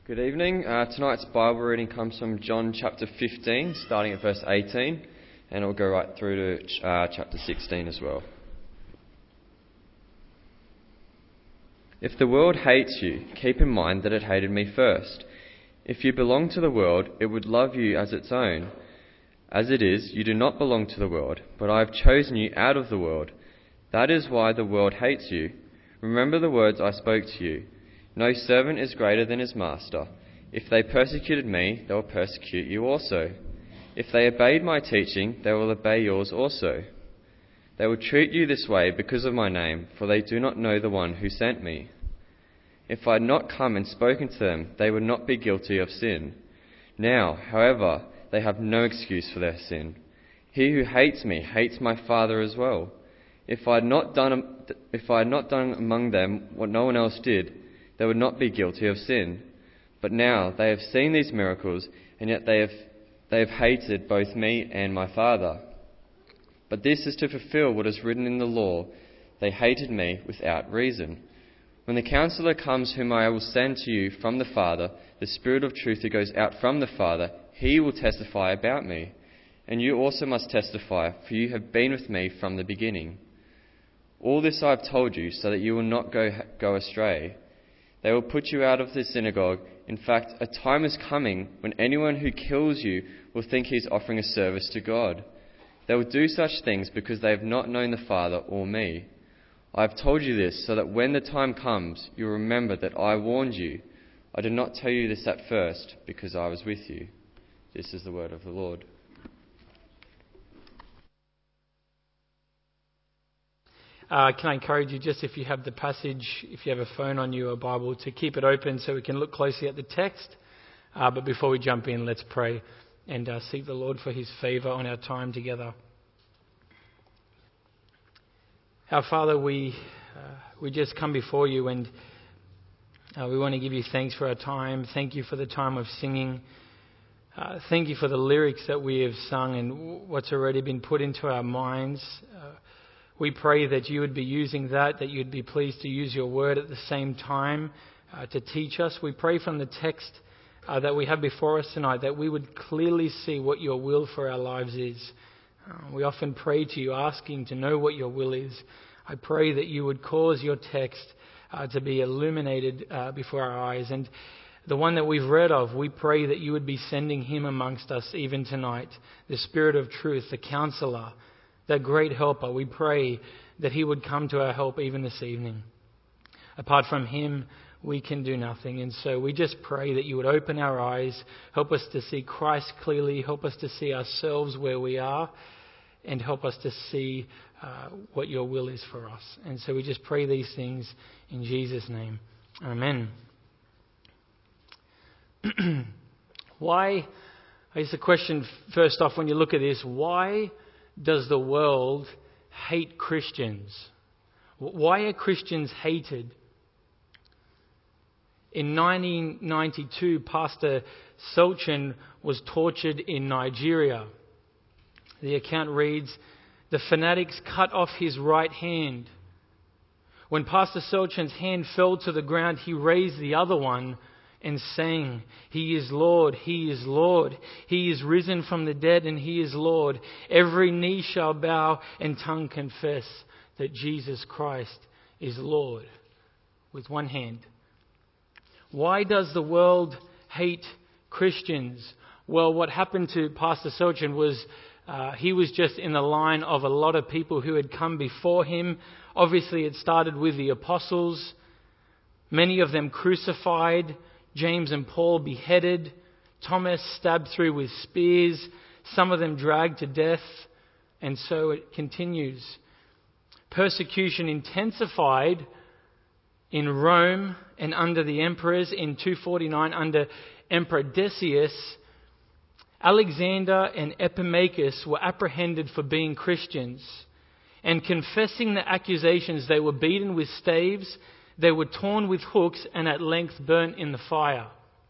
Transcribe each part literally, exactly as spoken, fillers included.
Good evening. Uh, tonight's Bible reading comes from John chapter fifteen, starting at verse eighteen, and it'll go right through to uh, chapter sixteen as well. If the world hates you, keep in mind that it hated me first. If you belong to the world, it would love you as its own. As it is, you do not belong to the world, but I have chosen you out of the world. That is why the world hates you. Remember the words I spoke to you. No servant is greater than his master. If they persecuted me, they will persecute you also. If they obeyed my teaching, they will obey yours also. They will treat you this way because of my name, for they do not know the one who sent me. If I had not come and spoken to them, they would not be guilty of sin. Now, however, they have no excuse for their sin. He who hates me hates my Father as well. If I had not done, if I had not done among them what no one else did, they would not be guilty of sin. But now they have seen these miracles, and yet they have they have hated both me and my Father. But this is to fulfill what is written in the law. They hated me without reason. When the Counselor comes, whom I will send to you from the Father, the Spirit of truth who goes out from the Father, he will testify about me. And you also must testify, for you have been with me from the beginning. All this I have told you, so that you will not go go astray. They will put you out of the synagogue. In fact, a time is coming when anyone who kills you will think he is offering a service to God. They will do such things because they have not known the Father or me. I have told you this so that when the time comes, you will remember that I warned you. I did not tell you this at first because I was with you. This is the word of the Lord. Uh, can I encourage you, just if you have the passage, if you have a phone on you or a Bible, to keep it open so we can look closely at the text. Uh, but before we jump in, let's pray and uh, seek the Lord for his favour on our time together. Our Father, we uh, we just come before you, and uh, we want to give you thanks for our time. Thank you for the time of singing. Uh, thank you for the lyrics that we have sung and what's already been put into our minds. Uh, We pray that you would be using that, that you'd be pleased to use your word at the same time uh, to teach us. We pray from the text uh, that we have before us tonight that we would clearly see what your will for our lives is. Uh, we often pray to you asking to know what your will is. I pray that you would cause your text uh, to be illuminated uh, before our eyes. And the one that we've read of, we pray that you would be sending him amongst us even tonight, the Spirit of truth, the Counselor, that great helper. We pray that he would come to our help even this evening. Apart from him, we can do nothing. And so we just pray that you would open our eyes, help us to see Christ clearly, help us to see ourselves where we are, and help us to see uh, what your will is for us. And so we just pray these things in Jesus' name. Amen. Why, I guess the question first off when you look at this, why does the world hate Christians? Why are Christians hated? In nineteen ninety-two, Pastor Selchin was tortured in Nigeria. The account reads, the fanatics cut off his right hand. When Pastor Selchin's hand fell to the ground, he raised the other one and sang, He is Lord, He is Lord. He is risen from the dead and He is Lord. Every knee shall bow and tongue confess that Jesus Christ is Lord. With one hand. Why does the world hate Christians? Well, what happened to Pastor Selchin was uh, he was just in the line of a lot of people who had come before him. Obviously, it started with the apostles. Many of them crucified. James and Paul beheaded, Thomas stabbed through with spears, some of them dragged to death, and so it continues. Persecution intensified in Rome and under the emperors. In two forty-nine, under Emperor Decius, Alexander and Epimachus were apprehended for being Christians, and confessing the accusations, they were beaten with staves. They were torn with hooks and at length burnt in the fire.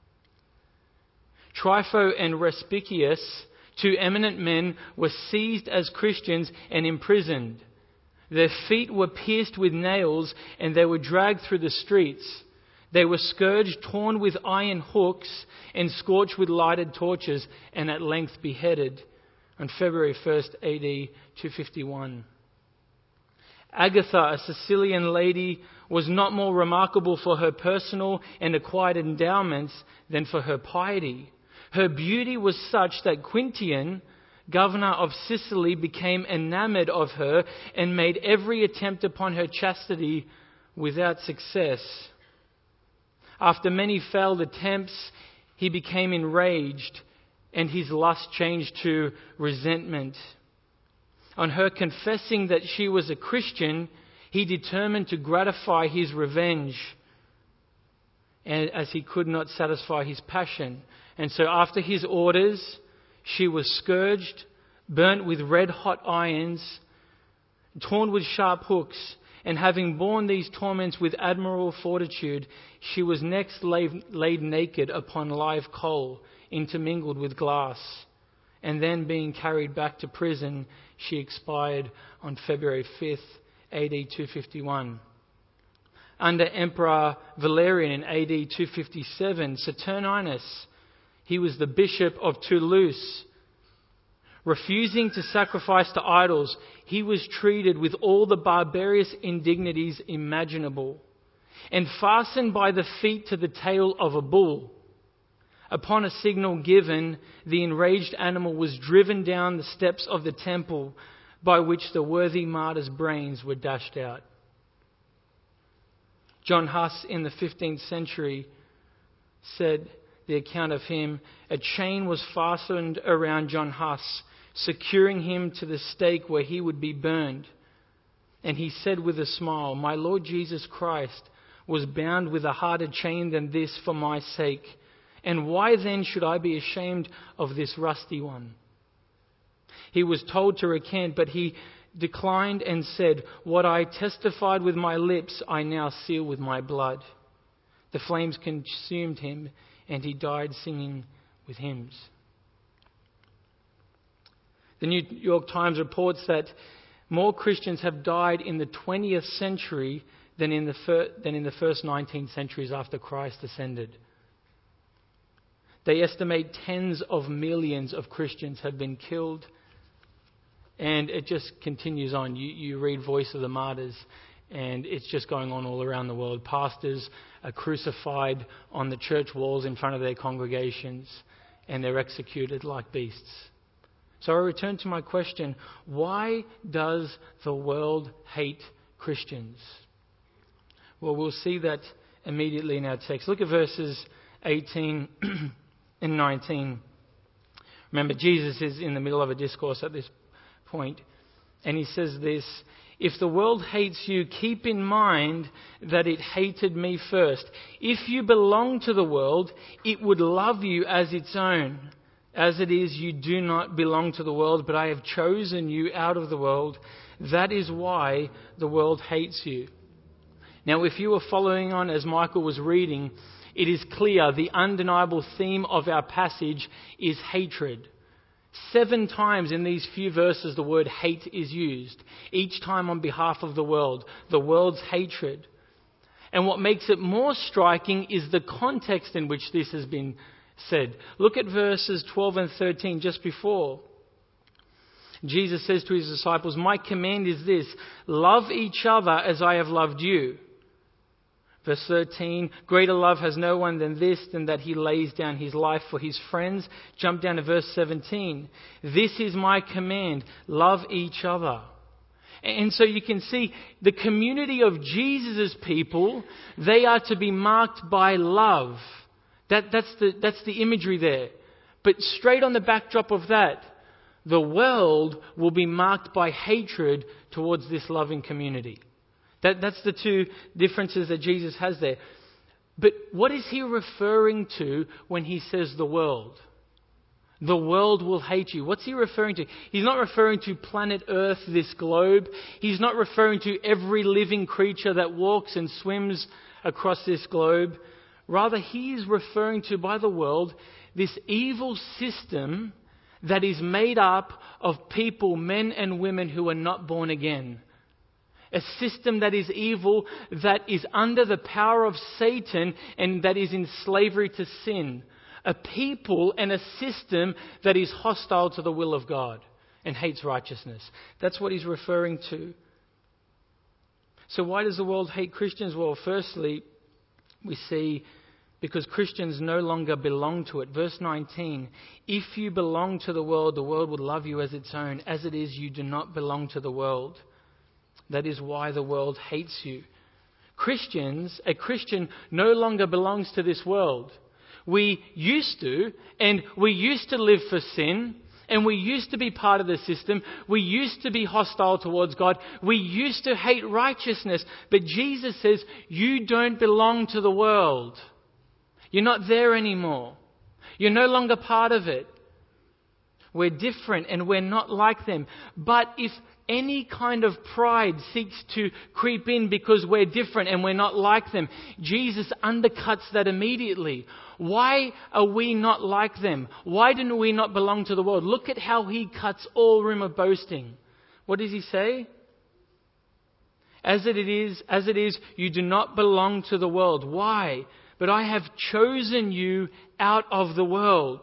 Trypho and Respicius, two eminent men, were seized as Christians and imprisoned. Their feet were pierced with nails and they were dragged through the streets. They were scourged, torn with iron hooks, and scorched with lighted torches, and at length beheaded on February first, A D two fifty-one. Agatha, a Sicilian lady, was not more remarkable for her personal and acquired endowments than for her piety. Her beauty was such that Quintian, governor of Sicily, became enamored of her and made every attempt upon her chastity without success. After many failed attempts, he became enraged, and his lust changed to resentment. On her confessing that she was a Christian, he determined to gratify his revenge, and as he could not satisfy his passion. And so after his orders, she was scourged, burnt with red-hot irons, torn with sharp hooks, and having borne these torments with admirable fortitude, she was next laid, laid naked upon live coal, intermingled with glass. And then, being carried back to prison, she expired on February fifth, A D two fifty-one. Under Emperor Valerian in A D two fifty-seven, Saturninus, he was the bishop of Toulouse. Refusing to sacrifice to idols, he was treated with all the barbarous indignities imaginable, and fastened by the feet to the tail of a bull. Upon a signal given, the enraged animal was driven down the steps of the temple, by which the worthy martyr's brains were dashed out. John Huss in the fifteenth century said, the account of him, a chain was fastened around John Huss, securing him to the stake where he would be burned. And he said with a smile, my Lord Jesus Christ was bound with a harder chain than this for my sake. And why then should I be ashamed of this rusty one? He was told to recant, but he declined and said, what I testified with my lips, I now seal with my blood. The flames consumed him, and he died singing with hymns. The New York Times reports that more Christians have died in the twentieth century than in the, fir- than in the first nineteen centuries after Christ ascended. They estimate tens of millions of Christians have been killed, and it just continues on. You, you read Voice of the Martyrs, and it's just going on all around the world. Pastors are crucified on the church walls in front of their congregations, and they're executed like beasts. So I return to my question, why does the world hate Christians? Well, we'll see that immediately in our text. Look at verses eighteen and nineteen. Remember, Jesus is in the middle of a discourse at this point, and he says this, if the world hates you, keep in mind that it hated me first. If you belong to the world, it would love you as its own. As it is, you do not belong to the world, but I have chosen you out of the world. That is why the world hates you. Now, if you were following on as Michael was reading, it is clear the undeniable theme of our passage is hatred. Seven times in these few verses the word hate is used, each time on behalf of the world, the world's hatred. And what makes it more striking is the context in which this has been said. Look at verses twelve and thirteen just before. Jesus says to his disciples, my command is this, love each other as I have loved you. Verse thirteen, greater love has no one than this, than that he lays down his life for his friends. Jump down to verse seventeen. This is my command, love each other. And so you can see the community of Jesus' people, they are to be marked by love. That, that's the, that's the imagery there. But straight on the backdrop of that, the world will be marked by hatred towards this loving community. That, that's the two differences that Jesus has there. But what is he referring to when he says the world? The world will hate you. What's he referring to? He's not referring to planet Earth, this globe. He's not referring to every living creature that walks and swims across this globe. Rather, he is referring to, by the world, this evil system that is made up of people, men and women who are not born again. A system that is evil, that is under the power of Satan and that is in slavery to sin. A people and a system that is hostile to the will of God and hates righteousness. That's what he's referring to. So why does the world hate Christians? Well, firstly, we see because Christians no longer belong to it. Verse nineteen, if you belong to the world, the world would love you as its own. As it is, you do not belong to the world. That is why the world hates you. Christians, a Christian no longer belongs to this world. We used to, and we used to live for sin, and we used to be part of the system. We used to be hostile towards God. We used to hate righteousness. But Jesus says, you don't belong to the world. You're not there anymore. You're no longer part of it. We're different and we're not like them. But if any kind of pride seeks to creep in because we're different and we're not like them, Jesus undercuts that immediately. Why are we not like them? Why do we not belong to the world? Look at how he cuts all room of boasting. What does he say? As it is, as it is, you do not belong to the world. Why? But I have chosen you out of the world.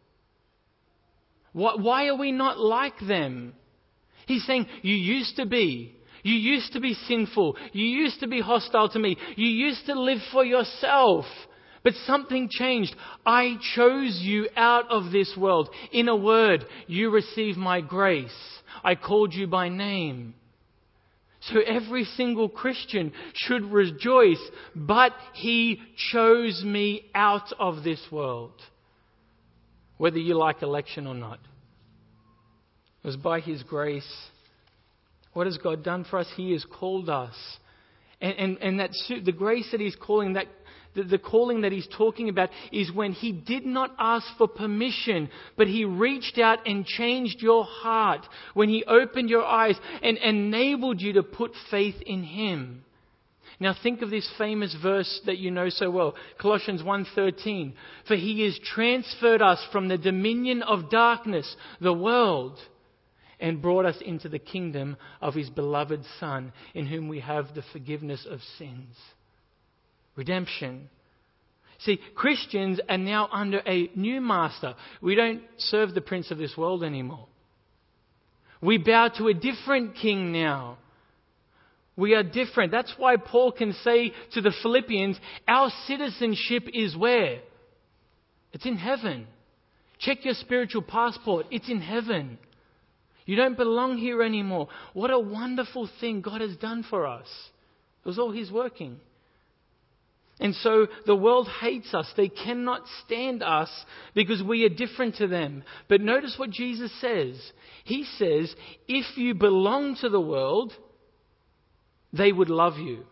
Why are we not like them? He's saying, you used to be. You used to be sinful. You used to be hostile to me. You used to live for yourself. But something changed. I chose you out of this world. In a word, you receive my grace. I called you by name. So every single Christian should rejoice, but he chose me out of this world. Whether you like election or not. It was by his grace. What has God done for us? He has called us. And, and, and that the grace that he's calling, that the, the calling that he's talking about is when he did not ask for permission, but he reached out and changed your heart. When he opened your eyes and enabled you to put faith in him. Now think of this famous verse that you know so well, Colossians one thirteen. For he has transferred us from the dominion of darkness, the world, and brought us into the kingdom of his beloved Son, in whom we have the forgiveness of sins. Redemption. See, Christians are now under a new master. We don't serve the prince of this world anymore. We bow to a different king now. We are different. That's why Paul can say to the Philippians, our citizenship is where? It's in heaven. Check your spiritual passport. It's in heaven. You don't belong here anymore. What a wonderful thing God has done for us. It was all his working. And so the world hates us. They cannot stand us because we are different to them. But notice what Jesus says. He says, if you belong to the world, they would love you.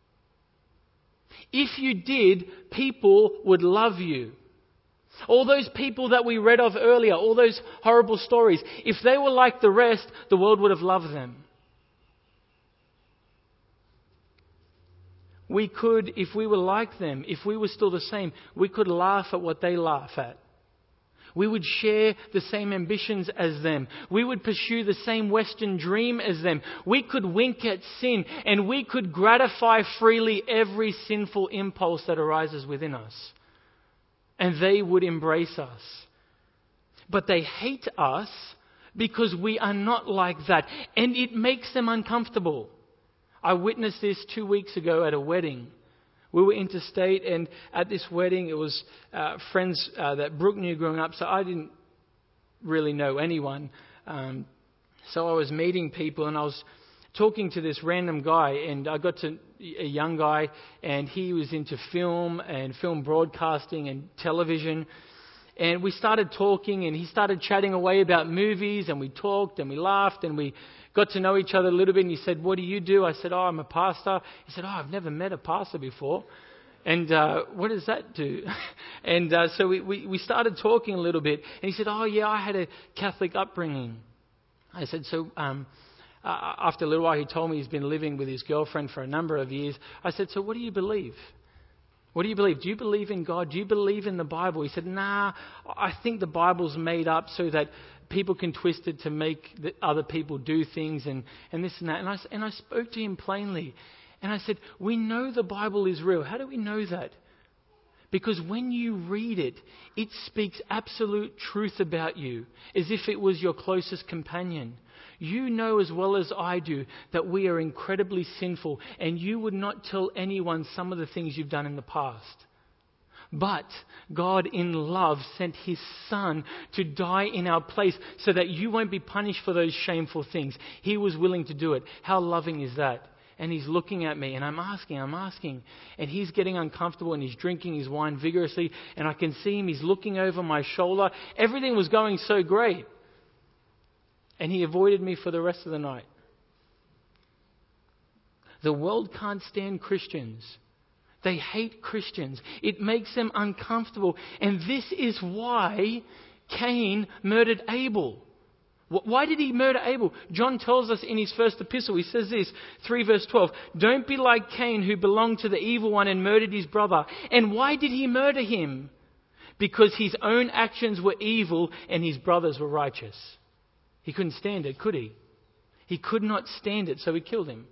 If you did, people would love you. All those people that we read of earlier, all those horrible stories, if they were like the rest, the world would have loved them. We could, if we were like them, if we were still the same, we could laugh at what they laugh at. We would share the same ambitions as them. We would pursue the same Western dream as them. We could wink at sin and we could gratify freely every sinful impulse that arises within us. And they would embrace us. But they hate us because we are not like that. And it makes them uncomfortable. I witnessed this two weeks ago at a wedding. We were interstate, and at this wedding, it was uh, friends uh, that Brooke knew growing up, so I didn't really know anyone. Um, so I was meeting people, and I was talking to this random guy, and I got to a young guy, and he was into film and film broadcasting and television. And we started talking, and he started chatting away about movies, and we talked, and we laughed, and we got to know each other a little bit. And he said, what do you do? I said, oh, I'm a pastor. He said, oh, I've never met a pastor before. And uh, what does that do? and uh, so we, we, we started talking a little bit. And he said, oh, yeah, I had a Catholic upbringing. I said, so um, uh, after a little while, he told me he's been living with his girlfriend for a number of years. I said, so what do you believe? What do you believe? Do you believe in God? Do you believe in the Bible? He said, nah, I think the Bible's made up so that people can twist it to make the other people do things and, and this and that. And I, and I spoke to him plainly. And I said, we know the Bible is real. How do we know that? Because when you read it, it speaks absolute truth about you, as if it was your closest companion. You know as well as I do that we are incredibly sinful, and you would not tell anyone some of the things you've done in the past. But God in love sent His Son to die in our place so that you won't be punished for those shameful things. He was willing to do it. How loving is that? And He's looking at me and I'm asking, I'm asking. And He's getting uncomfortable and He's drinking His wine vigorously. And I can see Him, He's looking over my shoulder. Everything was going so great. And He avoided me for the rest of the night. The world can't stand Christians. They hate Christians. It makes them uncomfortable. And this is why Cain murdered Abel. Why did he murder Abel? John tells us in his first epistle, he says this, three verse twelve, don't be like Cain who belonged to the evil one and murdered his brother. And why did he murder him? Because his own actions were evil and his brothers were righteous. He couldn't stand it, could he? He could not stand it, so he killed him.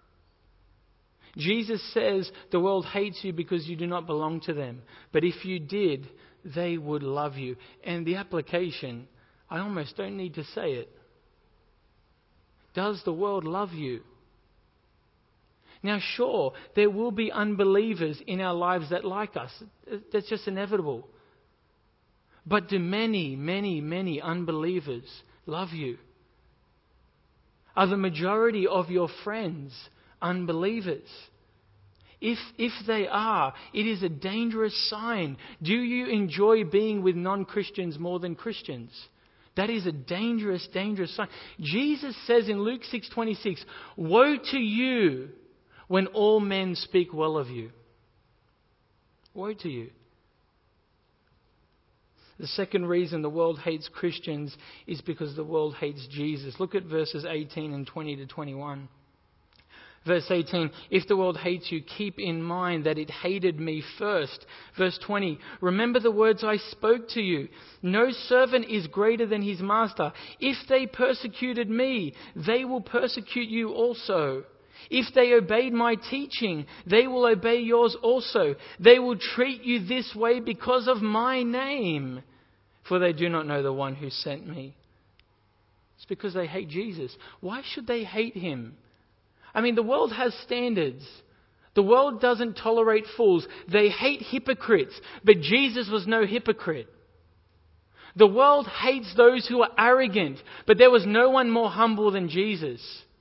Jesus says the world hates you because you do not belong to them. But if you did, they would love you. And the application, I almost don't need to say it. Does the world love you? Now, sure, there will be unbelievers in our lives that like us. That's just inevitable. But do many, many, many unbelievers love you? Are the majority of your friends unbelievers? If if they are, it is a dangerous sign. Do you enjoy being with non-Christians more than Christians? That is a dangerous, dangerous sign. Jesus says in Luke six twenty-six, woe to you when all men speak well of you. Woe to you. The second reason the world hates Christians is because the world hates Jesus. Look at verses eighteen and twenty to twenty-one. Verse eighteen, if the world hates you, keep in mind that it hated me first. Verse twenty, remember the words I spoke to you. No servant is greater than his master. If they persecuted me, they will persecute you also. If they obeyed my teaching, they will obey yours also. They will treat you this way because of my name, for they do not know the one who sent me. It's because they hate Jesus. Why should they hate him? I mean, the world has standards. The world doesn't tolerate fools. They hate hypocrites, but Jesus was no hypocrite. The world hates those who are arrogant, but there was no one more humble than Jesus.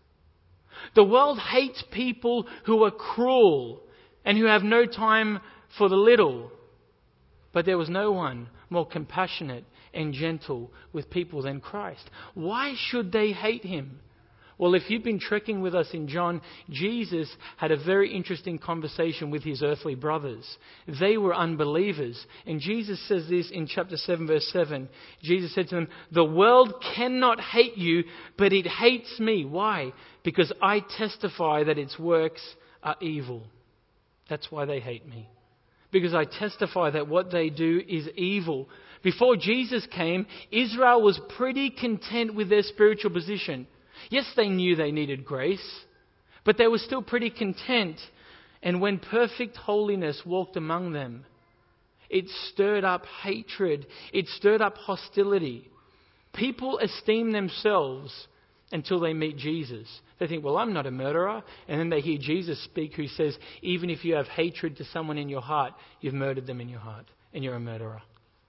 The world hates people who are cruel and who have no time for the little, but there was no one more compassionate and gentle with people than Christ. Why should they hate him? Well, if you've been trekking with us in John, Jesus had a very interesting conversation with his earthly brothers. They were unbelievers. And Jesus says this in chapter seven, verse seven. Jesus said to them, the world cannot hate you, but it hates me. Why? Because I testify that its works are evil. That's why they hate me. Because I testify that what they do is evil. Before Jesus came, Israel was pretty content with their spiritual position. Yes, they knew they needed grace, but they were still pretty content. And when perfect holiness walked among them, it stirred up hatred. It stirred up hostility. People esteem themselves until they meet Jesus. They think, well, I'm not a murderer. And then they hear Jesus speak, who says, even if you have hatred to someone in your heart, you've murdered them in your heart and you're a murderer.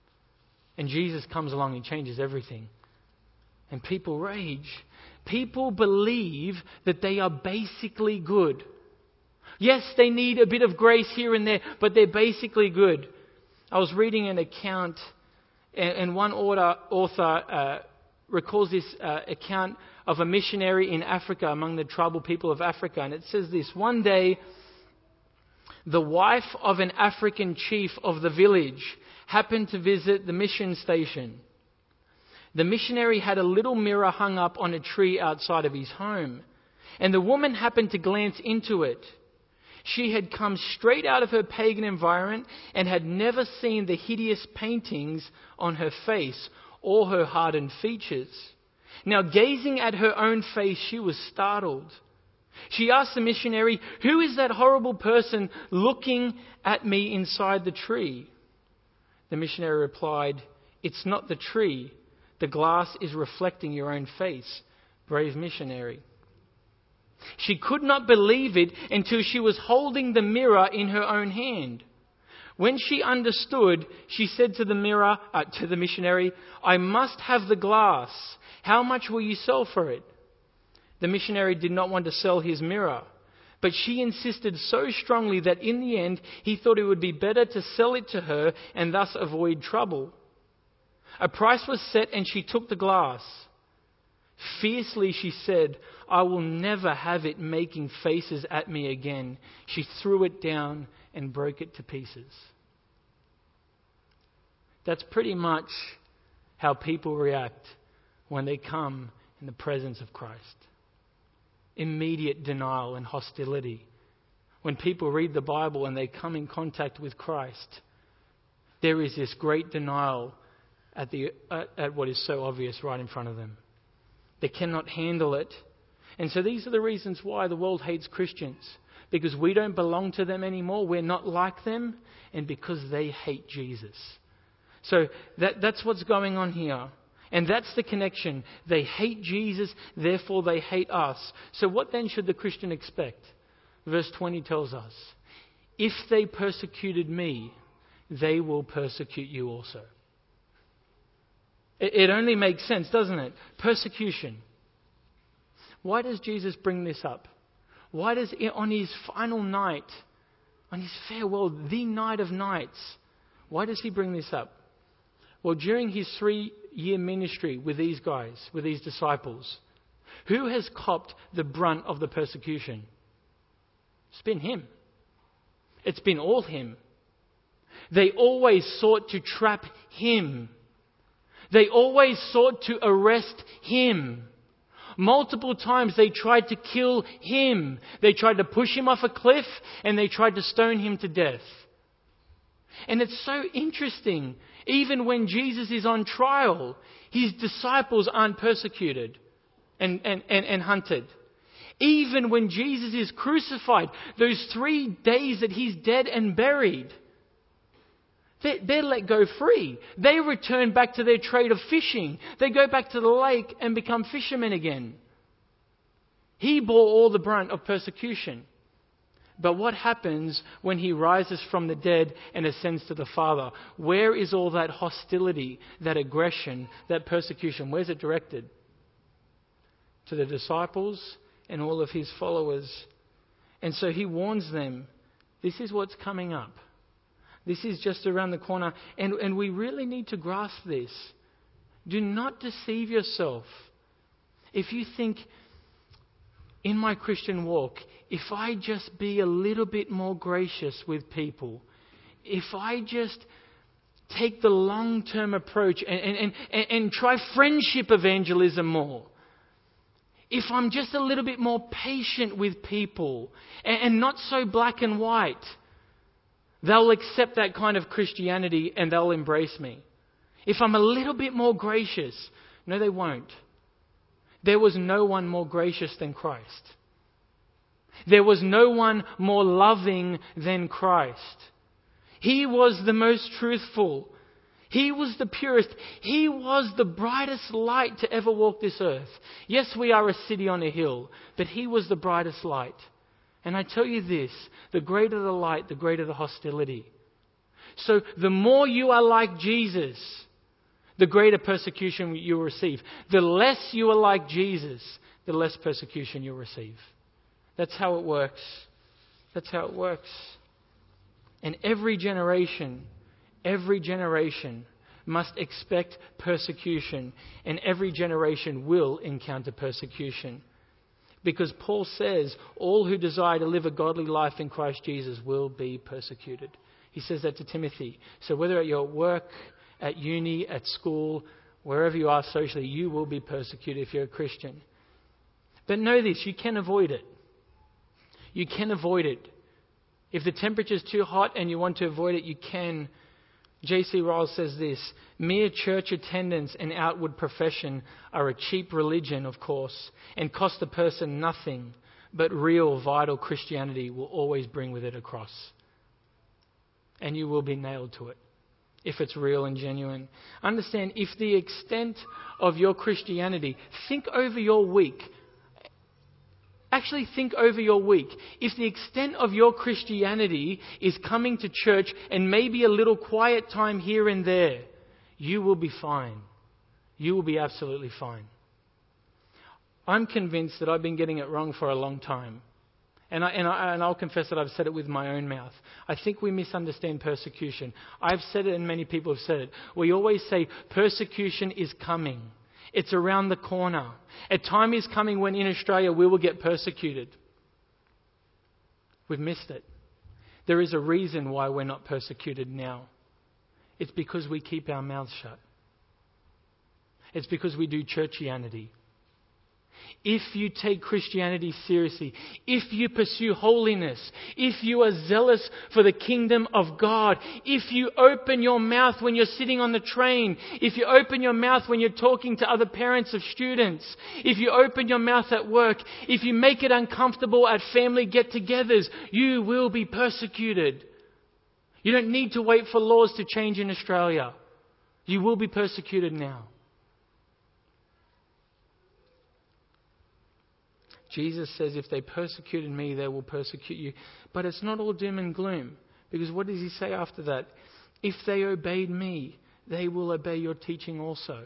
And Jesus comes along and changes everything. And people rage. People believe that they are basically good. Yes, they need a bit of grace here and there, but they're basically good. I was reading an account, and one author, author uh, recalls this uh, account of a missionary in Africa among the tribal people of Africa. And it says this, one day, the wife of an African chief of the village happened to visit the mission station. The missionary had a little mirror hung up on a tree outside of his home, and the woman happened to glance into it. She had come straight out of her pagan environment and had never seen the hideous paintings on her face or her hardened features. Now, gazing at her own face, she was startled. She asked the missionary, "Who is that horrible person looking at me inside the tree?" The missionary replied, "It's not the tree. The glass is reflecting your own face, brave missionary." She could not believe it until she was holding the mirror in her own hand. When she understood, she said to the mirror, uh, to the missionary, "I must have the glass. How much will you sell for it?" The missionary did not want to sell his mirror, but she insisted so strongly that in the end he thought it would be better to sell it to her and thus avoid trouble. A price was set and she took the glass. Fiercely she said, "I will never have it making faces at me again." She threw it down and broke it to pieces. That's pretty much how people react when they come in the presence of Christ. Immediate denial and hostility. When people read the Bible and they come in contact with Christ, there is this great denial at, the, at, at what is so obvious right in front of them. They cannot handle it. And so these are the reasons why the world hates Christians. Because we don't belong to them anymore. We're not like them. And because they hate Jesus. So that, that's what's going on here. And that's the connection. They hate Jesus, therefore they hate us. So what then should the Christian expect? Verse twenty tells us, "If they persecuted me, they will persecute you also." It, it only makes sense, doesn't it? Persecution. Why does Jesus bring this up? Why does, on his final night, on his farewell, the night of nights, why does he bring this up? Well, during his three-year ministry with these guys, with these disciples, who has copped the brunt of the persecution? It's been him. It's been all him. They always sought to trap him. They always sought to arrest him. Multiple times they tried to kill him. They tried to push him off a cliff and they tried to stone him to death. And it's so interesting. Even when Jesus is on trial, his disciples aren't persecuted and, and, and, and hunted. Even when Jesus is crucified, those three days that he's dead and buried, they're, they're let go free. They return back to their trade of fishing. They go back to the lake and become fishermen again. He bore all the brunt of persecution. But what happens when he rises from the dead and ascends to the Father? Where is all that hostility, that aggression, that persecution? Where's it directed? To the disciples and all of his followers. And so he warns them, this is what's coming up. This is just around the corner. And, and we really need to grasp this. Do not deceive yourself. If you think, in my Christian walk, if I just be a little bit more gracious with people, if I just take the long-term approach and, and, and, and try friendship evangelism more, if I'm just a little bit more patient with people and, and not so black and white, they'll accept that kind of Christianity and they'll embrace me. If I'm a little bit more gracious, no, they won't. There was no one more gracious than Christ. There was no one more loving than Christ. He was the most truthful. He was the purest. He was the brightest light to ever walk this earth. Yes, we are a city on a hill, but he was the brightest light. And I tell you this, the greater the light, the greater the hostility. So the more you are like Jesus, the greater persecution you'll receive. The less you are like Jesus, the less persecution you'll receive. That's how it works. That's how it works. And every generation, every generation must expect persecution. And every generation will encounter persecution. Because Paul says, all who desire to live a godly life in Christ Jesus will be persecuted. He says that to Timothy. So whether at your work, at uni, at school, wherever you are socially, you will be persecuted if you're a Christian. But know this, you can avoid it. You can avoid it. If the temperature is too hot and you want to avoid it, you can J C Ryle says this: mere church attendance and outward profession are a cheap religion, of course, and cost the person nothing, but real, vital Christianity will always bring with it a cross. And you will be nailed to it if it's real and genuine. Understand, if the extent of your Christianity, think over your week. Actually think over your week. If the extent of your Christianity is coming to church and maybe a little quiet time here and there, you will be fine. You will be absolutely fine. I'm convinced that I've been getting it wrong for a long time. And, I, and, I, and I'll confess that I've said it with my own mouth. I think we misunderstand persecution. I've said it and many people have said it. We always say persecution is coming. It's around the corner. A time is coming when in Australia we will get persecuted. We've missed it. There is a reason why we're not persecuted now. It's because we keep our mouths shut. It's because we do churchianity. If you take Christianity seriously, if you pursue holiness, if you are zealous for the kingdom of God, if you open your mouth when you're sitting on the train, if you open your mouth when you're talking to other parents of students, if you open your mouth at work, if you make it uncomfortable at family get-togethers, you will be persecuted. You don't need to wait for laws to change in Australia. You will be persecuted now. Jesus says, if they persecuted me, they will persecute you. But it's not all doom and gloom. Because what does he say after that? If they obeyed me, they will obey your teaching also.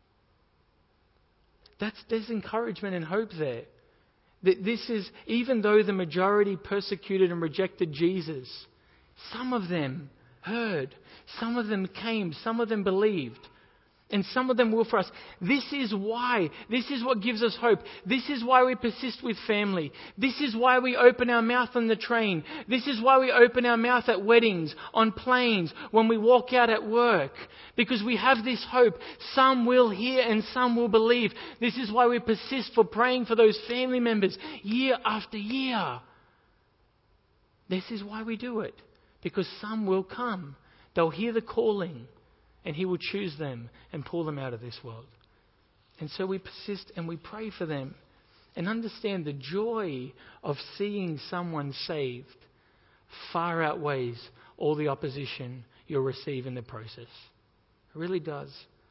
That's, there's encouragement and hope there. That this is, even though the majority persecuted and rejected Jesus, some of them heard, some of them came, some of them believed. And some of them will for us. This is why. This is what gives us hope. This is why we persist with family. This is why we open our mouth on the train. This is why we open our mouth at weddings, on planes, when we walk out at work. Because we have this hope. Some will hear and some will believe. This is why we persist for praying for those family members year after year. This is why we do it. Because some will come. They'll hear the calling. And He will choose them and pull them out of this world. And so we persist and we pray for them. And understand the joy of seeing someone saved far outweighs all the opposition you'll receive in the process. It really does.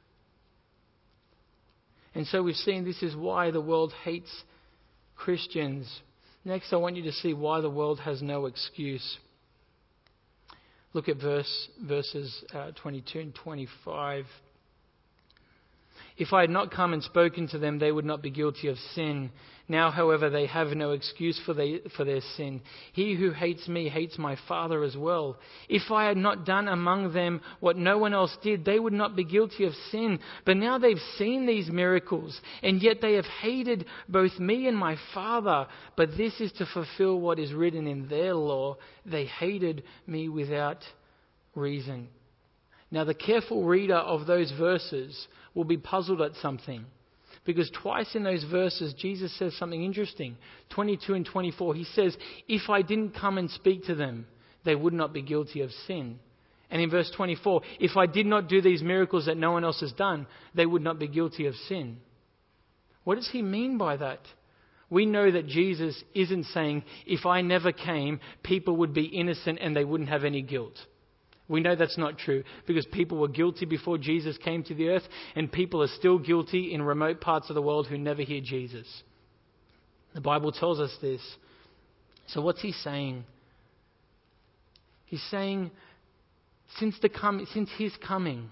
And so we've seen this is why the world hates Christians. Next, I want you to see why the world has no excuse. Look at verse verses uh, twenty-two and twenty-five. If I had not come and spoken to them, they would not be guilty of sin. Now, however, they have no excuse for, they, for their sin. He who hates me hates my Father as well. If I had not done among them what no one else did, they would not be guilty of sin. But now they've seen these miracles, and yet they have hated both me and my Father. But this is to fulfill what is written in their law. They hated me without reason. Now, the careful reader of those verses will be puzzled at something. Because twice in those verses, Jesus says something interesting. twenty-two and twenty-four, He says, if I didn't come and speak to them, they would not be guilty of sin. And in verse twenty-four, if I did not do these miracles that no one else has done, they would not be guilty of sin. What does He mean by that? We know that Jesus isn't saying, if I never came, people would be innocent and they wouldn't have any guilt. We know that's not true because people were guilty before Jesus came to the earth, and people are still guilty in remote parts of the world who never hear Jesus. The Bible tells us this. So what's He saying? He's saying since the com- since His coming,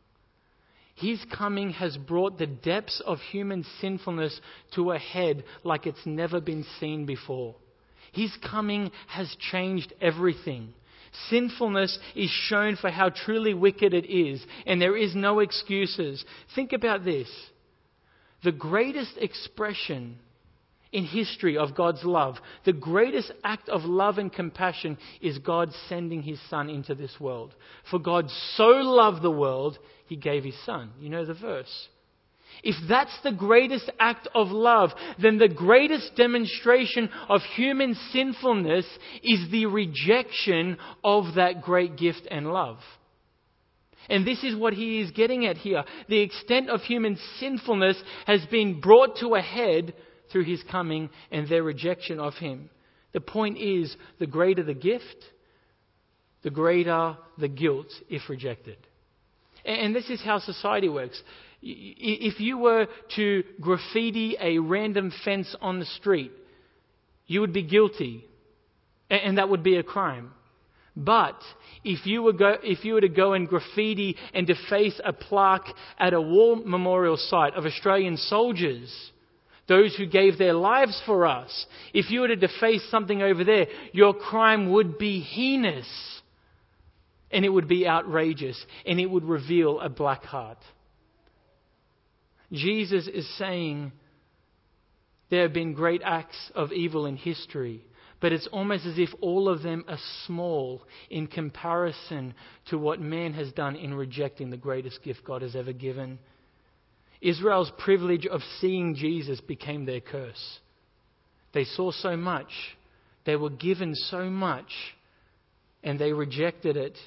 His coming has brought the depths of human sinfulness to a head like it's never been seen before. His coming has changed everything. Sinfulness is shown for how truly wicked it is, and there is no excuses. Think about this. The greatest expression in history of God's love, the greatest act of love and compassion is God sending His Son into this world. For God so loved the world, He gave His Son. You know the verse. If that's the greatest act of love, then the greatest demonstration of human sinfulness is the rejection of that great gift and love. And this is what he is getting at here. The extent of human sinfulness has been brought to a head through his coming and their rejection of him. The point is, the greater the gift, the greater the guilt if rejected. And this is how society works. If you were to graffiti a random fence on the street, you would be guilty, and that would be a crime. But if you were go, if you were to go and graffiti and deface a plaque at a war memorial site of Australian soldiers, those who gave their lives for us, if you were to deface something over there, your crime would be heinous, and it would be outrageous, and it would reveal a black heart. Jesus is saying there have been great acts of evil in history, but it's almost as if all of them are small in comparison to what man has done in rejecting the greatest gift God has ever given. Israel's privilege of seeing Jesus became their curse. They saw so much, they were given so much, and they rejected it.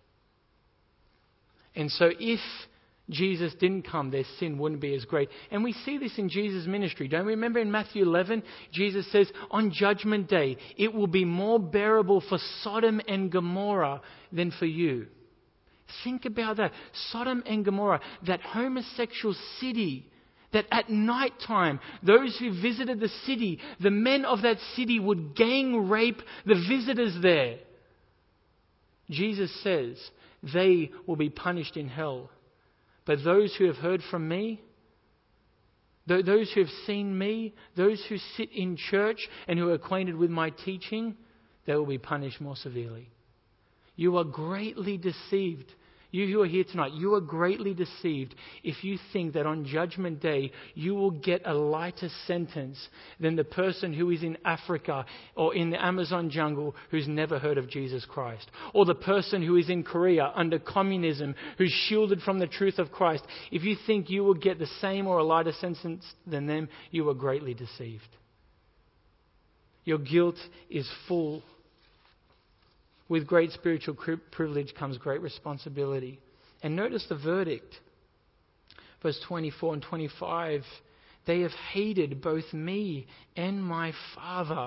And so if Jesus didn't come, their sin wouldn't be as great. And we see this in Jesus' ministry. Don't we remember in Matthew eleven, Jesus says, on Judgment Day, it will be more bearable for Sodom and Gomorrah than for you. Think about that. Sodom and Gomorrah, that homosexual city, that at night time, those who visited the city, the men of that city would gang rape the visitors there. Jesus says, they will be punished in hell. But those who have heard from me, those who have seen me, those who sit in church and who are acquainted with my teaching, they will be punished more severely. You are greatly deceived. You who are here tonight, you are greatly deceived if you think that on Judgment Day you will get a lighter sentence than the person who is in Africa or in the Amazon jungle who's never heard of Jesus Christ, or the person who is in Korea under communism who's shielded from the truth of Christ. If you think you will get the same or a lighter sentence than them, you are greatly deceived. Your guilt is full. With great spiritual privilege comes great responsibility. And notice the verdict. Verse twenty-four and twenty-five. They have hated both me and my Father.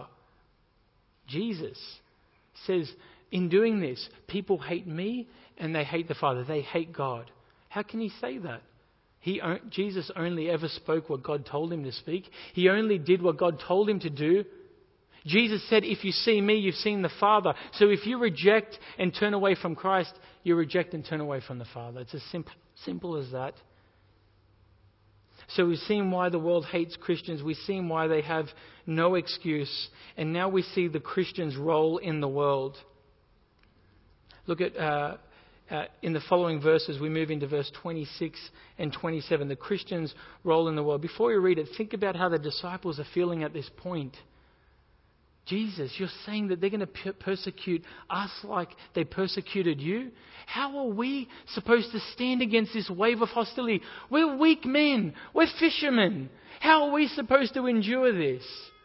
Jesus says, in doing this, people hate me and they hate the Father. They hate God. How can he say that? He, Jesus only ever spoke what God told him to speak. He only did what God told him to do. Jesus said, if you see me, you've seen the Father. So if you reject and turn away from Christ, you reject and turn away from the Father. It's as simple, simple as that. So we've seen why the world hates Christians. We've seen why they have no excuse. And now we see the Christian's role in the world. Look at, uh, uh, in the following verses, we move into verse twenty-six and twenty-seven. The Christian's role in the world. Before you read it, think about how the disciples are feeling at this point. Jesus, you're saying that they're going to persecute us like they persecuted you? How are we supposed to stand against this wave of hostility? We're weak men. We're fishermen. How are we supposed to endure this?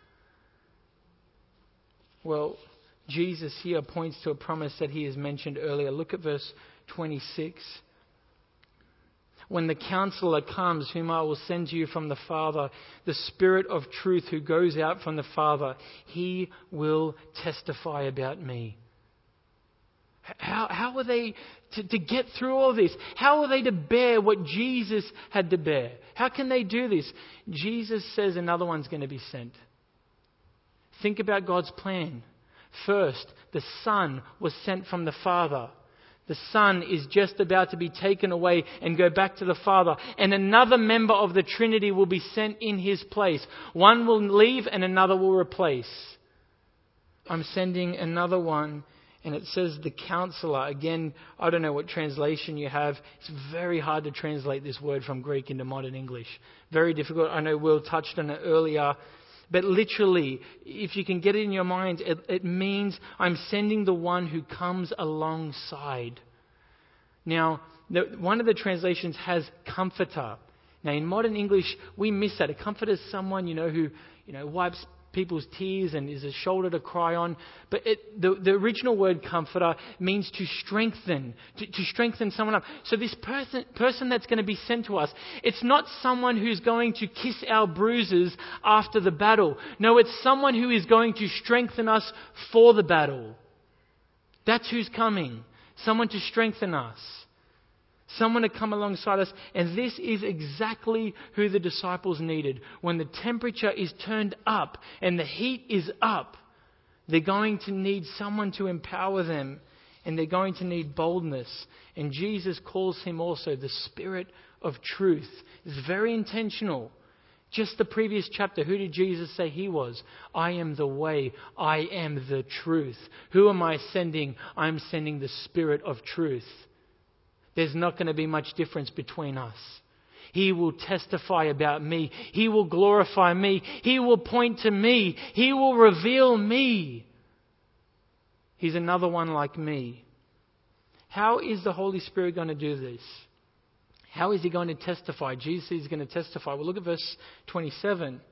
Well, Jesus here points to a promise that he has mentioned earlier. Look at verse twenty-six. When the Counselor comes, whom I will send to you from the Father, the Spirit of truth who goes out from the Father, he will testify about me. How, how are they to, to get through all this? How are they to bear what Jesus had to bear? How can they do this? Jesus says another one's going to be sent. Think about God's plan. First, the Son was sent from the Father. The Son is just about to be taken away and go back to the Father. And another member of the Trinity will be sent in his place. One will leave and another will replace. I'm sending another one. And it says the Counselor. Again, I don't know what translation you have. It's very hard to translate this word from Greek into modern English. Very difficult. I know Will touched on it earlier. But literally, if you can get it in your mind, it, it means I'm sending the one who comes alongside. Now, the, one of the translations has comforter. Now, in modern English, we miss that. A comforter is someone, you know, who, you know, wipes people's tears and is a shoulder to cry on. But it, the, the original word comforter means to strengthen, to, to strengthen someone up. So this person, person that's going to be sent to us, it's not someone who's going to kiss our bruises after the battle. No, it's someone who is going to strengthen us for the battle. That's who's coming. Someone to strengthen us. Someone to come alongside us. And this is exactly who the disciples needed. When the temperature is turned up and the heat is up, they're going to need someone to empower them. And they're going to need boldness. And Jesus calls him also the Spirit of truth. It's very intentional. Just the previous chapter, who did Jesus say he was? I am the way. I am the truth. Who am I sending? I'm sending the Spirit of truth. There's not going to be much difference between us. He will testify about me. He will glorify me. He will point to me. He will reveal me. He's another one like me. How is the Holy Spirit going to do this? How is he going to testify? Jesus is going to testify. Well, look at verse twenty-seven.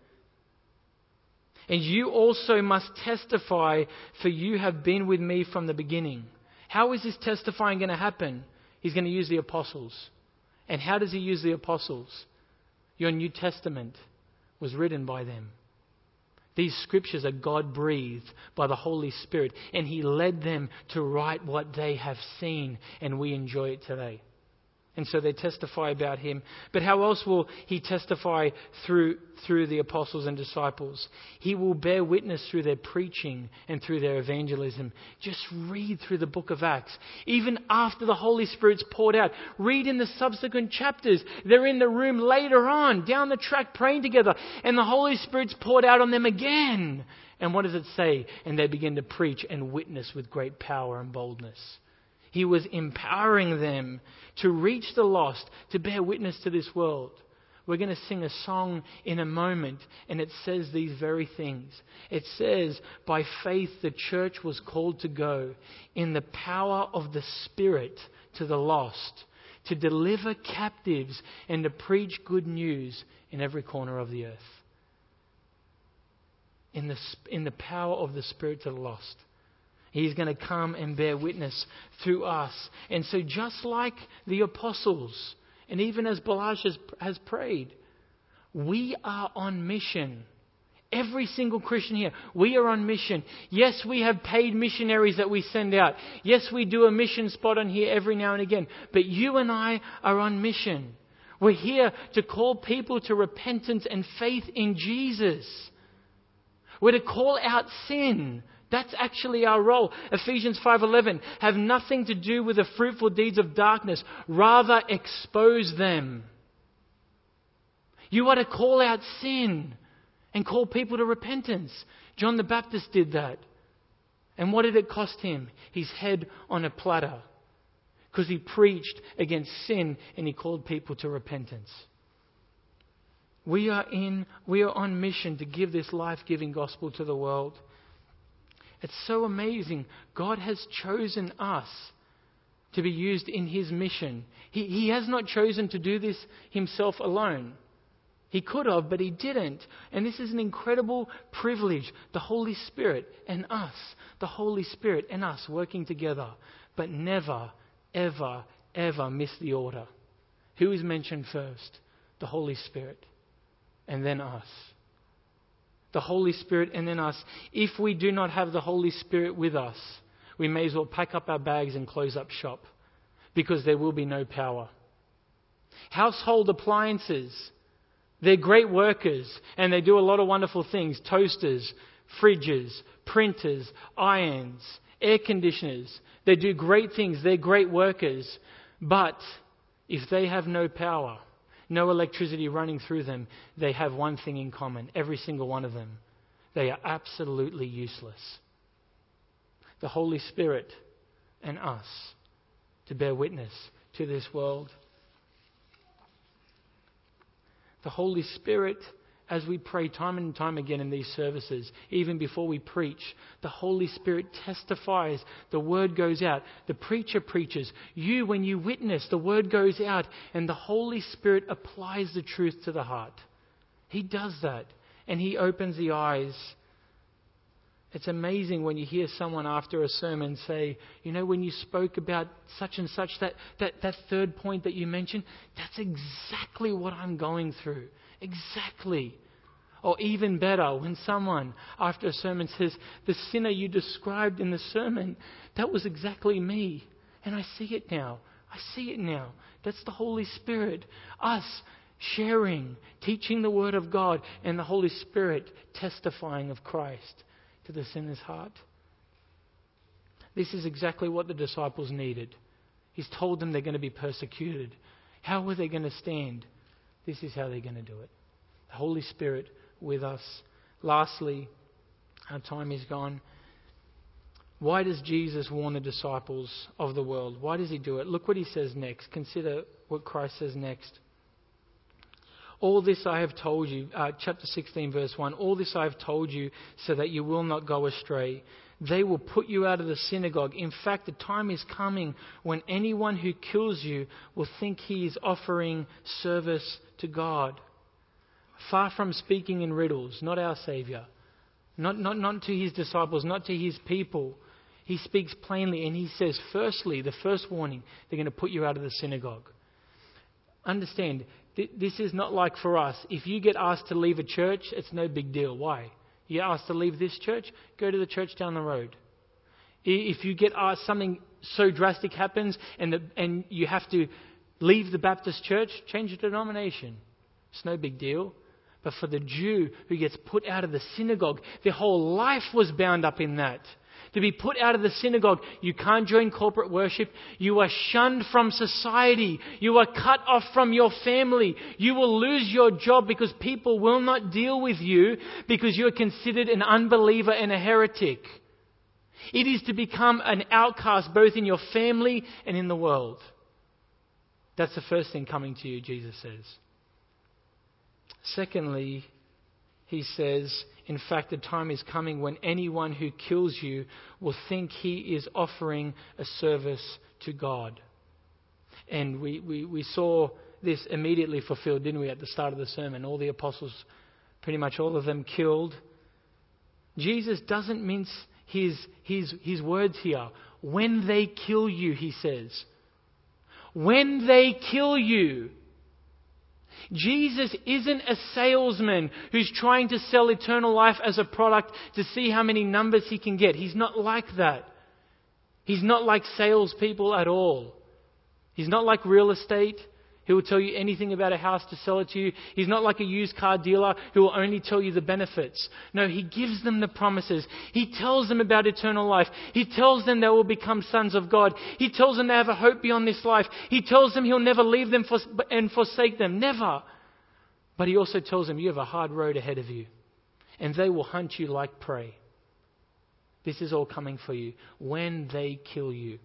And you also must testify, for you have been with me from the beginning. How is this testifying going to happen? He's going to use the apostles. And how does he use the apostles? Your New Testament was written by them. These scriptures are God-breathed by the Holy Spirit. And he led them to write what they have seen. And we enjoy it today. And so they testify about him. But how else will he testify through, through the apostles and disciples? He will bear witness through their preaching and through their evangelism. Just read through the book of Acts. Even after the Holy Spirit's poured out, read in the subsequent chapters. They're in the room later on, down the track, praying together. And the Holy Spirit's poured out on them again. And what does it say? And they begin to preach and witness with great power and boldness. He was empowering them to reach the lost, to bear witness to this world. We're going to sing a song in a moment, and it says these very things. It says, by faith the church was called to go in the power of the Spirit to the lost, to deliver captives and to preach good news in every corner of the earth. In the, in the power of the Spirit to the lost. He's going to come and bear witness through us. And so just like the apostles, and even as Balazs has, has prayed, we are on mission. Every single Christian here, we are on mission. Yes, we have paid missionaries that we send out. Yes, we do a mission spot on here every now and again. But you and I are on mission. We're here to call people to repentance and faith in Jesus. We're to call out sin. That's actually our role. Ephesians five eleven, have nothing to do with the fruitful deeds of darkness. Rather, expose them. You are to call out sin and call people to repentance. John the Baptist did that. And what did it cost him? His head on a platter. Because he preached against sin and he called people to repentance. We are in, we are on mission to give this life-giving gospel to the world. It's so amazing. God has chosen us to be used in his mission. He, he has not chosen to do this himself alone. He could have, but he didn't. And this is an incredible privilege. The Holy Spirit and us. The Holy Spirit and us working together. But never, ever, ever miss the order. Who is mentioned first? The Holy Spirit. And then us. The Holy Spirit and then us. If we do not have the Holy Spirit with us, we may as well pack up our bags and close up shop. Because there will be no power. Household appliances. They're great workers and they do a lot of wonderful things. Toasters, fridges, printers, irons, air conditioners. They do great things. They're great workers. But if they have no power, no electricity running through them, they have one thing in common. Every single one of them. They are absolutely useless. The Holy Spirit and us to bear witness to this world. The Holy Spirit, as we pray time and time again in these services, even before we preach, the Holy Spirit testifies. The word goes out. The preacher preaches. You, when you witness, the word goes out and the Holy Spirit applies the truth to the heart. He does that and he opens the eyes It's amazing when you hear someone after a sermon say, you know, when you spoke about such and such, that, that, that third point that you mentioned, that's exactly what I'm going through. Exactly. Or even better, when someone after a sermon says, the sinner you described in the sermon, that was exactly me. And I see it now. I see it now. That's the Holy Spirit. Us sharing, teaching the Word of God, and the Holy Spirit testifying of Christ to the sinner's heart. This is exactly what the disciples needed. He's told them they're going to be persecuted. How were they going to stand? This is how they're going to do it. The Holy Spirit with us. Lastly, our time is gone. Why does Jesus warn the disciples of the world? Why does he do it? Look what he says next. Consider what Christ says next. All this I have told you, uh, chapter sixteen, verse one, all this I have told you so that you will not go astray. They will put you out of the synagogue. In fact, the time is coming when anyone who kills you will think he is offering service to God. Far from speaking in riddles, not our Saviour. Not, not, not to his disciples, not to his people. He speaks plainly and he says, firstly, the first warning, they're going to put you out of the synagogue. Understand, th- this is not like for us. If you get asked to leave a church, it's no big deal. Why? You're asked to leave this church, go to the church down the road. If you get asked, something so drastic happens and, the, and you have to leave the Baptist church, change your denomination. It's no big deal. But for the Jew who gets put out of the synagogue, their whole life was bound up in that. To be put out of the synagogue, you can't join corporate worship. You are shunned from society. You are cut off from your family. You will lose your job because people will not deal with you because you are considered an unbeliever and a heretic. It is to become an outcast both in your family and in the world. That's the first thing coming to you, Jesus says. Secondly, he says, in fact, the time is coming when anyone who kills you will think he is offering a service to God. And we, we, we saw this immediately fulfilled, didn't we, at the start of the sermon? All the apostles, pretty much all of them killed. Jesus doesn't mince his, his, his words here. When they kill you, he says. When they kill you. Jesus isn't a salesman who's trying to sell eternal life as a product to see how many numbers he can get. He's not like that. He's not like salespeople at all. He's not like real estate. He will tell you anything about a house to sell it to you. He's not like a used car dealer who will only tell you the benefits. No, he gives them the promises. He tells them about eternal life. He tells them they will become sons of God. He tells them they have a hope beyond this life. He tells them he'll never leave them and forsake them. Never. But he also tells them you have a hard road ahead of you. And they will hunt you like prey. This is all coming for you when they kill you.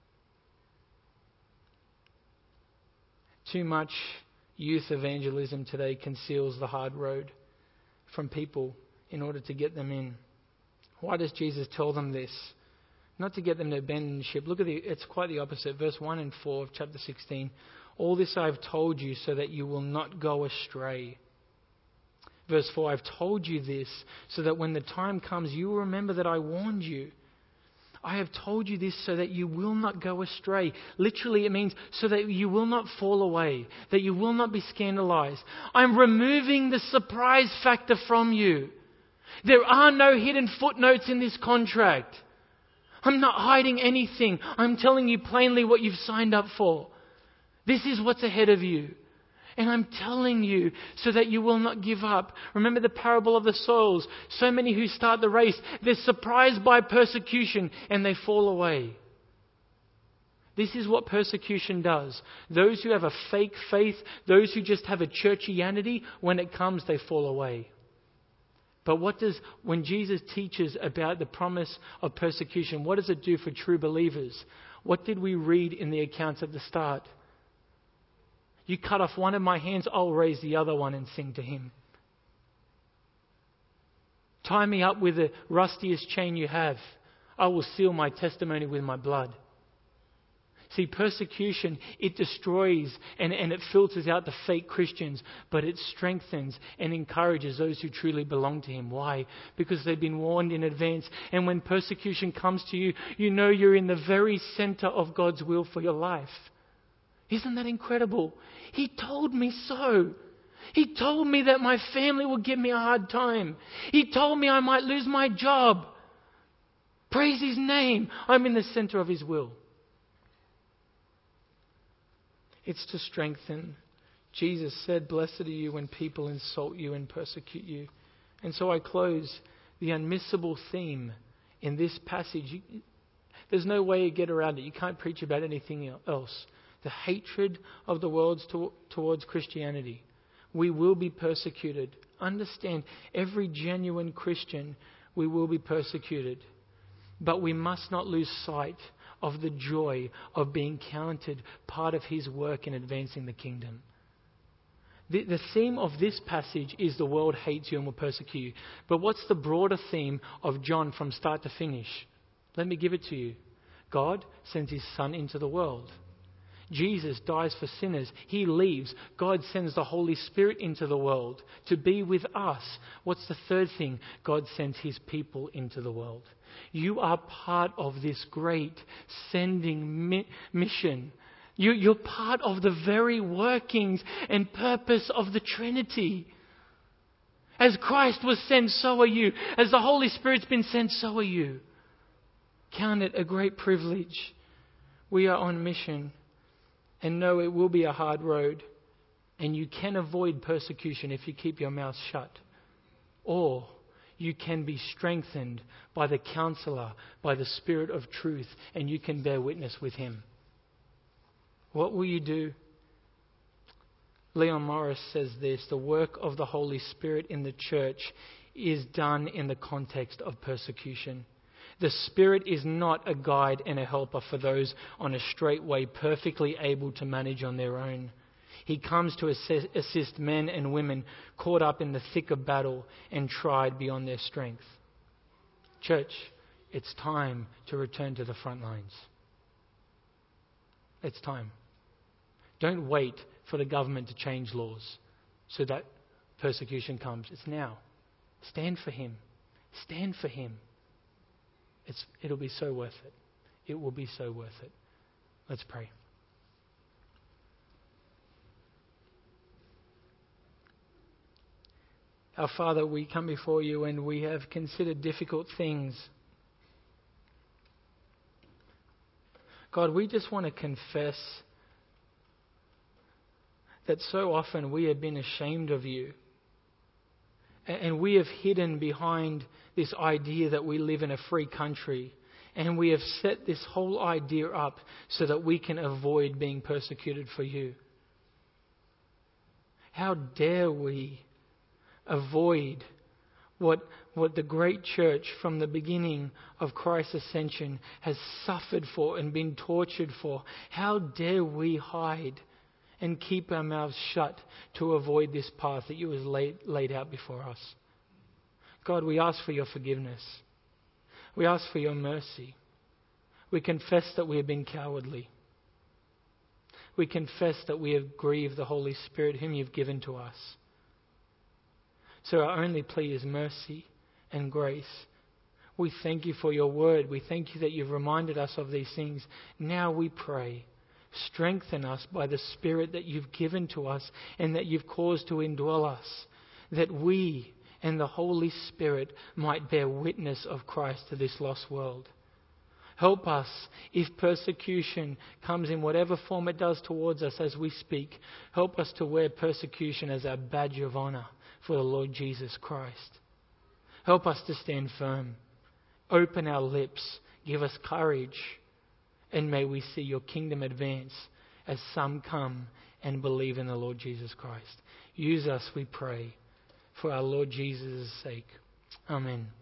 Too much youth evangelism today conceals the hard road from people in order to get them in. Why does Jesus tell them this? Not to get them to abandon ship. Look at the, it's quite the opposite. Verse one and four of chapter sixteen. All this I have told you so that you will not go astray. Verse four, I've told you this so that when the time comes you will remember that I warned you. I have told you this so that you will not go astray. Literally, it means so that you will not fall away, that you will not be scandalized. I'm removing the surprise factor from you. There are no hidden footnotes in this contract. I'm not hiding anything. I'm telling you plainly what you've signed up for. This is what's ahead of you. And I'm telling you so that you will not give up. Remember the parable of the soils. So many who start the race, they're surprised by persecution and they fall away. This is what persecution does. Those who have a fake faith, those who just have a churchianity, when it comes, they fall away. But what does, when Jesus teaches about the promise of persecution, what does it do for true believers? What did we read in the accounts at the start? You cut off one of my hands, I'll raise the other one and sing to him. Tie me up with the rustiest chain you have. I will seal my testimony with my blood. See, persecution, it destroys and, and it filters out the fake Christians, but it strengthens and encourages those who truly belong to Him. Why? Because they've been warned in advance. And when persecution comes to you, you know you're in the very center of God's will for your life. Isn't that incredible? He told me so. He told me that my family would give me a hard time. He told me I might lose my job. Praise His name. I'm in the center of His will. It's to strengthen. Jesus said, "Blessed are you when people insult you and persecute you." And so I close the unmissable theme in this passage. You, there's no way you get around it. You can't preach about anything else. The hatred of the world to, towards Christianity. We will be persecuted. Understand, every genuine Christian, we will be persecuted. But we must not lose sight of the joy of being counted part of His work in advancing the kingdom. The, the theme of this passage is the world hates you and will persecute you. But what's the broader theme of John from start to finish? Let me give it to you. God sends His Son into the world. Jesus dies for sinners. He leaves. God sends the Holy Spirit into the world to be with us. What's the third thing? God sends His people into the world. You are part of this great sending mi- mission. You, you're part of the very workings and purpose of the Trinity. As Christ was sent, so are you. As the Holy Spirit's been sent, so are you. Count it a great privilege. We are on mission. And know it will be a hard road. And you can avoid persecution if you keep your mouth shut. Or you can be strengthened by the Counselor, by the Spirit of truth, and you can bear witness with Him. What will you do? Leon Morris says this: the work of the Holy Spirit in the church is done in the context of persecution. The Spirit is not a guide and a helper for those on a straight way, perfectly able to manage on their own. He comes to assist, assist men and women caught up in the thick of battle and tried beyond their strength. Church, it's time to return to the front lines. It's time. Don't wait for the government to change laws so that persecution comes. It's now. Stand for Him. Stand for Him. It's, it'll be so worth it. It will be so worth it. Let's pray. Our Father, we come before You and we have considered difficult things. God, we just want to confess that so often we have been ashamed of You. And we have hidden behind this idea that we live in a free country. And we have set this whole idea up so that we can avoid being persecuted for You. How dare we avoid what, what the great church from the beginning of Christ's ascension has suffered for and been tortured for? How dare we hide and keep our mouths shut to avoid this path that You have laid, laid out before us? God, we ask for Your forgiveness. We ask for Your mercy. We confess that we have been cowardly. We confess that we have grieved the Holy Spirit whom You've given to us. So our only plea is mercy and grace. We thank You for Your word. We thank You that You've reminded us of these things. Now we pray, strengthen us by the Spirit that You've given to us and that You've caused to indwell us, that we and the Holy Spirit might bear witness of Christ to this lost world. Help us, if persecution comes in whatever form it does towards us as we speak, help us to wear persecution as our badge of honor for the Lord Jesus Christ. Help us to stand firm. Open our lips. Give us courage. And may we see Your kingdom advance as some come and believe in the Lord Jesus Christ. Use us, we pray, for our Lord Jesus' sake. Amen.